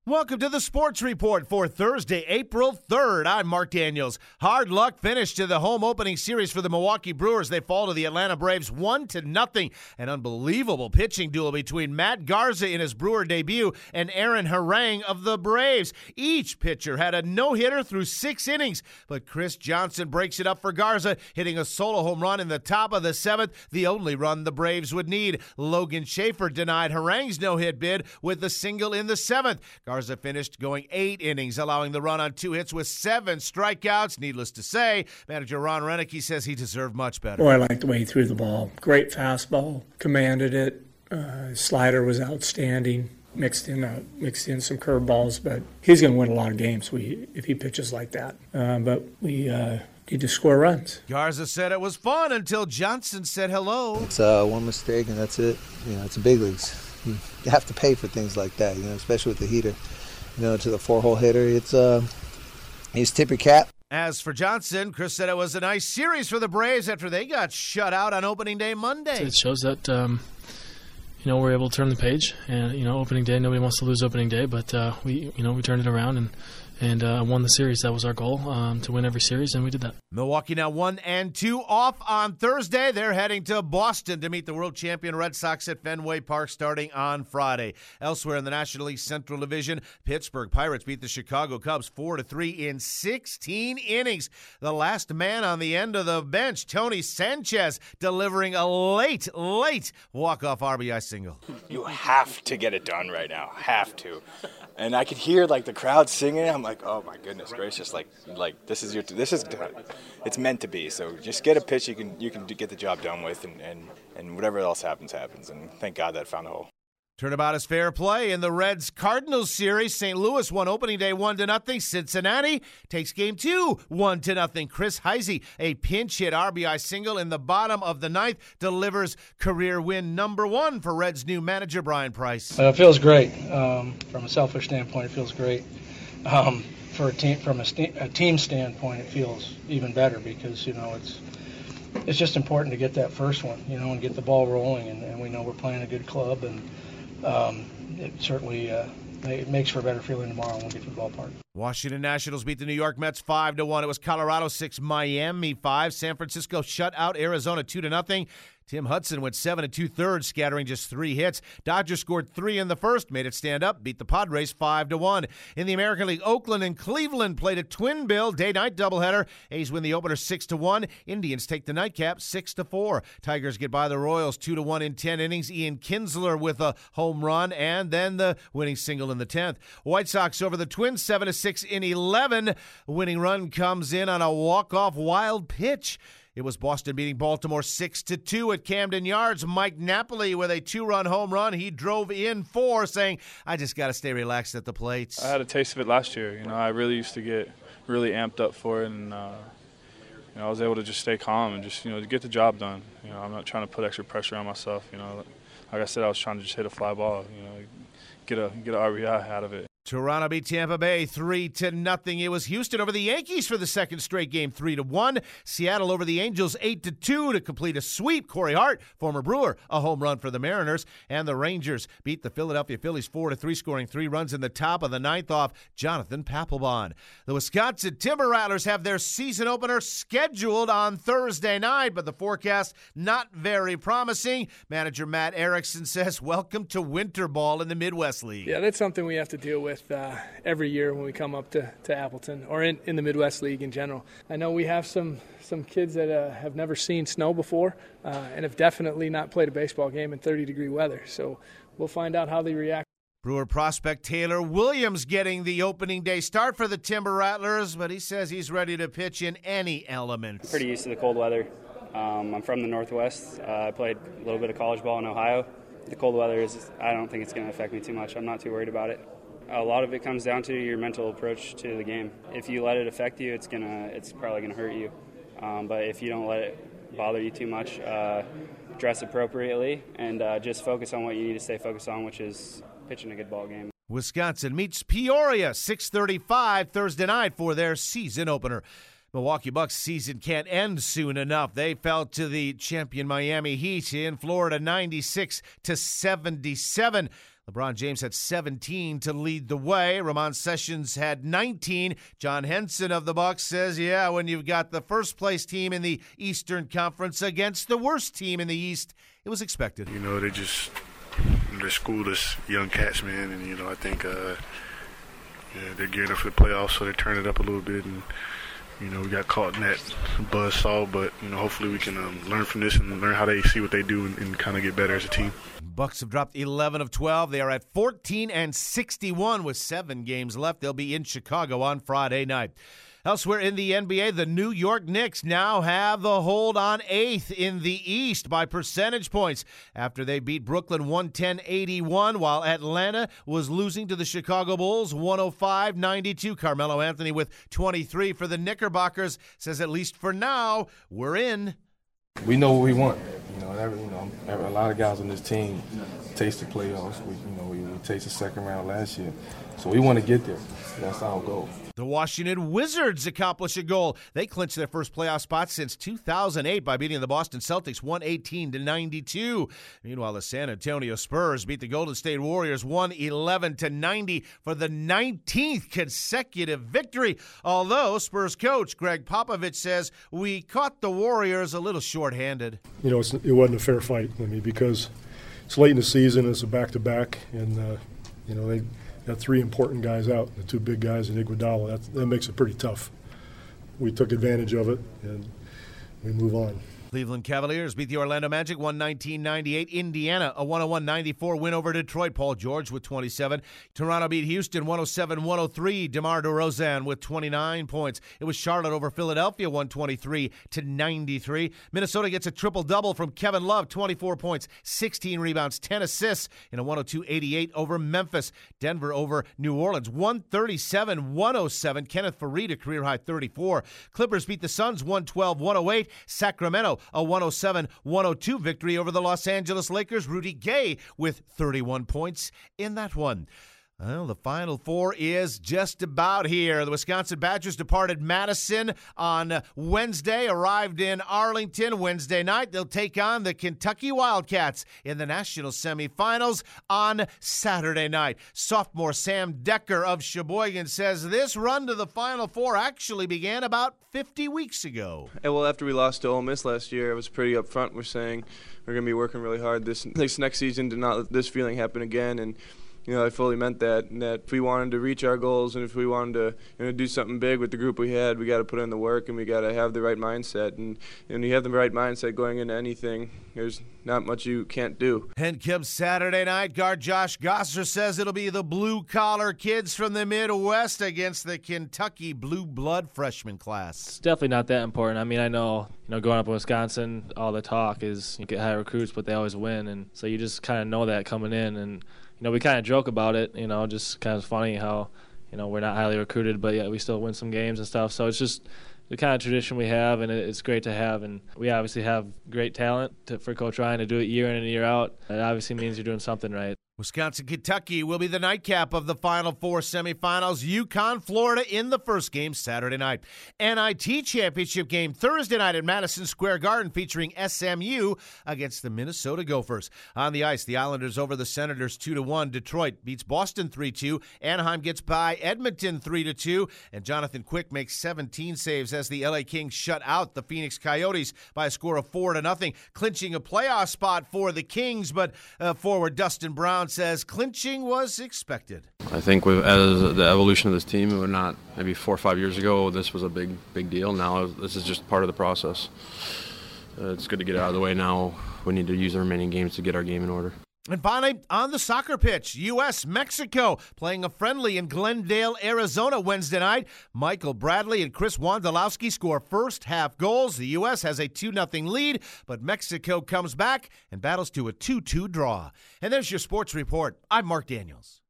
Welcome to the Sports Report for Thursday, April 3rd. I'm Mark Daniels. Hard luck finish to the home opening series for the Milwaukee Brewers. They fall to the Atlanta Braves 1-0. An unbelievable pitching duel between Matt Garza in his Brewer debut and Aaron Harang of the Braves. Each pitcher had a no-hitter through 6 innings, but Chris Johnson breaks it up for Garza, hitting a solo home run in the top of the 7th, the only run the Braves would need. Logan Schaefer denied Harang's no-hit bid with the single in the 7th. Garza finished going 8 innings, allowing the run on 2 hits with 7 strikeouts. Needless to say, manager Ron Renicky says he deserved much better. Boy, I like the way he threw the ball. Great fastball, commanded it. Slider was outstanding. Mixed in some curveballs, but he's going to win a lot of games if he pitches like that. But we need to score runs. Garza said it was fun until Johnson said hello. It's one mistake and that's it. It's the big leagues. You have to pay for things like that, especially with the heater. To the 4-hole hitter, he's tip your cap. As for Johnson, Chris said it was a nice series for the Braves after they got shut out on opening day Monday. It shows that we're able to turn the page, and opening day, nobody wants to lose opening day, but we turned it around and won the series. That was our goal, to win every series, and we did that. Milwaukee now 1-2 off on Thursday. They're heading to Boston to meet the world champion Red Sox at Fenway Park starting on Friday. Elsewhere in the National League Central Division, Pittsburgh Pirates beat the Chicago Cubs 4-3 in 16 innings. The last man on the end of the bench, Tony Sanchez, delivering a late walk-off RBI single. You have to get it done right now. Have to. And I could hear the crowd singing. I'm like, oh my goodness gracious! Like this is done. It's meant to be. So just get a pitch you can get the job done with, and whatever else happens. And thank God that found a hole. Turnabout is fair play in the Reds-Cardinals series. St. Louis won opening day 1-0. Cincinnati takes game 2 1-0. Chris Heisey, a pinch hit RBI single in the bottom of the 9th, delivers career win number 1 for Reds' new manager Brian Price. It feels great. From a selfish standpoint, it feels great. For a team, from a team standpoint, it feels even better because it's just important to get that first one, and get the ball rolling. And we know we're playing a good club and. It certainly it makes for a better feeling tomorrow when we get to the ballpark. Washington Nationals beat the New York Mets 5-1. It was Colorado 6, Miami 5. San Francisco shut out Arizona 2-0. Tim Hudson went 7 2/3, scattering just 3 hits. Dodgers scored 3 in the first, made it stand up, beat the Padres 5-1. In the American League, Oakland and Cleveland played a twin bill day-night doubleheader. A's win the opener 6-1. Indians take the nightcap 6-4. Tigers get by the Royals 2-1 in 10 innings. Ian Kinsler with a home run and then the winning single in the 10th. White Sox over the Twins 7-6 in 11. Winning run comes in on a walk-off wild pitch. It was Boston beating Baltimore 6-2 at Camden Yards. Mike Napoli with a 2-run home run. He drove in 4, saying, I just got to stay relaxed at the plate. I had a taste of it last year. I really used to get really amped up for it, and I was able to just stay calm and just get the job done. I'm not trying to put extra pressure on myself. Like I said, I was trying to just hit a fly ball. Get an RBI out of it. Toronto beat Tampa Bay 3-0. It was Houston over the Yankees for the second straight game, 3-1. Seattle over the Angels 8-2 to complete a sweep. Corey Hart, former Brewer, a home run for the Mariners. And the Rangers beat the Philadelphia Phillies 4-3, scoring 3 runs in the top of the 9th off Jonathan Papelbon. The Wisconsin Timber Rattlers have their season opener scheduled on Thursday night, but the forecast not very promising. Manager Matt Erickson says, welcome to winter ball in the Midwest League. Yeah, that's something we have to deal with every year when we come up to Appleton or in the Midwest League in general. I know we have some kids that have never seen snow before and have definitely not played a baseball game in 30-degree weather. So we'll find out how they react. Brewer prospect Taylor Williams getting the opening day start for the Timber Rattlers, but he says he's ready to pitch in any element. Pretty used to the cold weather. I'm from the Northwest. I played a little bit of college ball in Ohio. The cold weather I don't think it's going to affect me too much. I'm not too worried about it. A lot of it comes down to your mental approach to the game. If you let it affect you, it's probably gonna hurt you. But if you don't let it bother you too much, dress appropriately and just focus on what you need to stay focused on, which is pitching a good ball game. Wisconsin meets Peoria 6:35 Thursday night for their season opener. Milwaukee Bucks season can't end soon enough. They fell to the champion Miami Heat in Florida 96-77. LeBron James had 17 to lead the way. Ramon Sessions had 19. John Henson of the Bucks says, yeah, when you've got the first-place team in the Eastern Conference against the worst team in the East, it was expected. You know, they schooled us young cats, man, and, I think they're gearing up for the playoffs, so they're turning it up a little bit, and, we got caught in that buzzsaw, but, hopefully we can learn from this and learn how they see what they do and kind of get better as a team. Bucks have dropped 11 of 12. They are at 14-61 with 7 games left. They'll be in Chicago on Friday night. Elsewhere in the NBA, the New York Knicks now have the hold on 8th in the East by percentage points after they beat Brooklyn 110-81, while Atlanta was losing to the Chicago Bulls 105-92. Carmelo Anthony with 23 for the Knickerbockers says, at least for now, we're in. We know what we want. A lot of guys on this team taste the playoffs. We tasted the second round last year. So we want to get there. That's our goal. The Washington Wizards accomplish a goal. They clinched their first playoff spot since 2008 by beating the Boston Celtics 118-92. Meanwhile, the San Antonio Spurs beat the Golden State Warriors 111-90 for the 19th consecutive victory. Although Spurs coach Greg Popovich says we caught the Warriors a little short-handed. It wasn't a fair fight, because it's late in the season. It's a back-to-back, and they got 3 important guys out, the 2 big guys in Iguodala. That makes it pretty tough. We took advantage of it, and we move on. Cleveland Cavaliers beat the Orlando Magic 119-98. Indiana, a 101-94 win over Detroit. Paul George with 27. Toronto beat Houston 107-103. DeMar DeRozan with 29 points. It was Charlotte over Philadelphia 123-93. Minnesota gets a triple-double from Kevin Love, 24 points, 16 rebounds, 10 assists in a 102-88 over Memphis. Denver over New Orleans 137-107. Kenneth Faried, a career-high 34. Clippers beat the Suns 112-108. Sacramento, a 107-102 victory over the Los Angeles Lakers. Rudy Gay with 31 points in that one. Well, the Final Four is just about here. The Wisconsin Badgers departed Madison on Wednesday, arrived in Arlington Wednesday night. They'll take on the Kentucky Wildcats in the national semifinals on Saturday night. Sophomore Sam Decker of Sheboygan says this run to the Final Four actually began about 50 weeks ago. Well, after we lost to Ole Miss last year, it was pretty upfront. We're saying we're going to be working really hard this next season to not let this feeling happen again, and I fully meant that. And that if we wanted to reach our goals and if we wanted to do something big with the group we had, we got to put in the work and we got to have the right mindset. And you have the right mindset going into anything, there's not much you can't do. And Kim's Saturday night, guard Josh Gosser says it'll be the blue-collar kids from the Midwest against the Kentucky blue blood freshman class. It's definitely not that important. I know, growing up in Wisconsin, all the talk is you get high recruits, but they always win. And so you just kind of know that coming in. And we kind of joke about it, just kind of funny how, we're not highly recruited, but yet we still win some games and stuff. So it's just the kind of tradition we have, and it's great to have. And we obviously have great talent for Coach Ryan to do it year in and year out. It obviously means you're doing something right. Wisconsin-Kentucky will be the nightcap of the Final Four semifinals. UConn, Florida in the first game Saturday night. NIT championship game Thursday night at Madison Square Garden featuring SMU against the Minnesota Gophers. On the ice, the Islanders over the Senators 2-1. Detroit beats Boston 3-2. Anaheim gets by Edmonton 3-2. And Jonathan Quick makes 17 saves as the LA Kings shut out the Phoenix Coyotes by a score of 4-0, clinching a playoff spot for the Kings. But forward Dustin Brown says clinching was expected. I think as the evolution of this team, we're not maybe 4 or 5 years ago, this was a big deal. Now this is just part of the process. It's good to get it out of the way now. We need to use the remaining games to get our game in order. And finally, on the soccer pitch, U.S.-Mexico playing a friendly in Glendale, Arizona Wednesday night. Michael Bradley and Chris Wondolowski score first-half goals. The U.S. has a 2-0 lead, but Mexico comes back and battles to a 2-2 draw. And there's your sports report. I'm Mark Daniels.